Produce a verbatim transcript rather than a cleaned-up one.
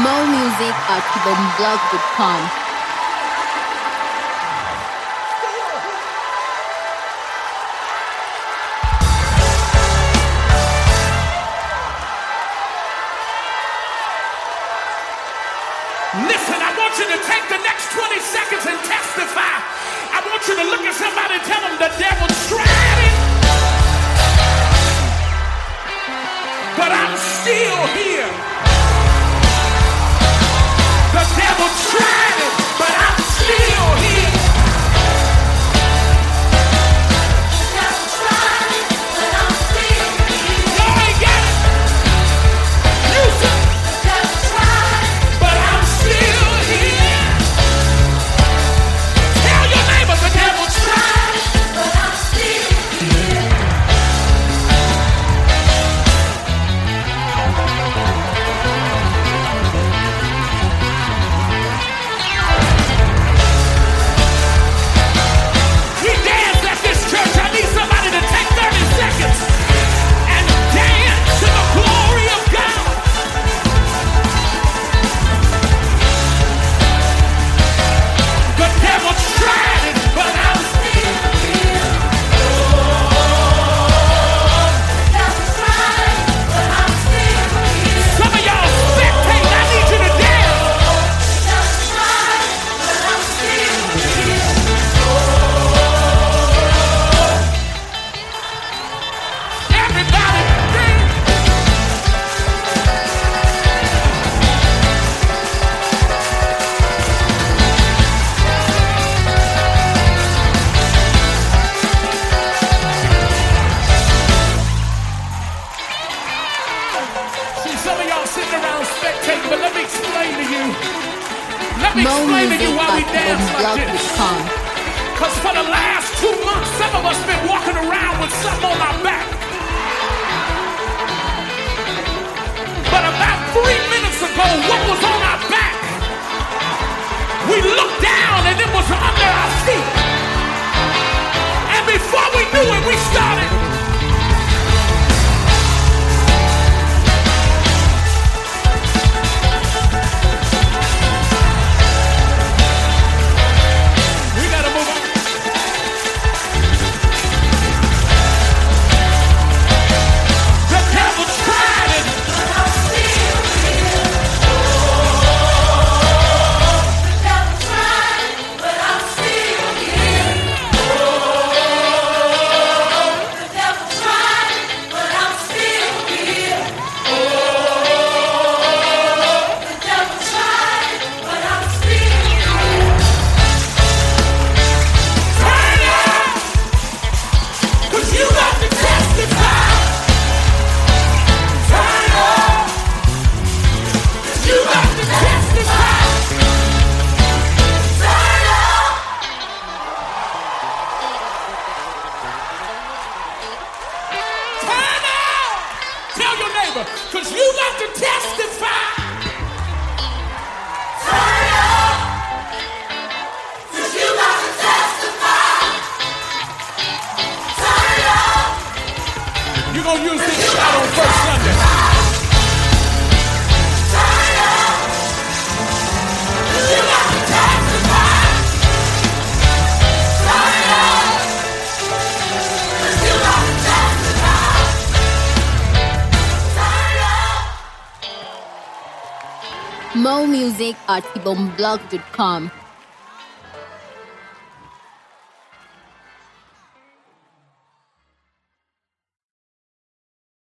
More music at bomblog dot com. Listen, I want you to take the next twenty seconds and testify. I want you to look at somebody and tell them the devil tried it, but I'm still here. The devil tried it, but I'm still here. The devil tried it, but I'm still here. Y'all ain't got it. Listen. The devil tried it, but I'm still here. Tell your neighbor the devil tried it, but I'm still here. We dance at this church. I need somebody to take thirty seconds and dance to the glory of God. The devil tried it, but I'm still here. The devil tried it, but I'm still here. Some of y'all spectate. I need you to dance. The devil tried it, but I'm still here. Everybody dance. See, some of y'all sitting around spectating, but let me explain to you. Let me More explain to music you why we at dance like bomblog this. dot com. Because for the last two months, some of us been walking around with something on our back. But about three minutes ago, what was on our back? We looked down and it was under our feet. And before we knew it, we started. We gotta move on. The devil tried it, but I'm still here. The devil tried it, but I'm still here. The devil tried it, but I'm still here. The devil tried it, but I'm still here. Turn up, 'cause you got to testify. Turn up, 'cause you got to testify. Turn up. Turn up. Tell your neighbor, 'cause you got to testify. Turn up, 'cause you got to testify. Turn up. You're gonna use this shout on first Sunday. Turn up, 'cause you got to testify. Turn up, 'cause you got to testify. Turn up. More music at bomblog dot com.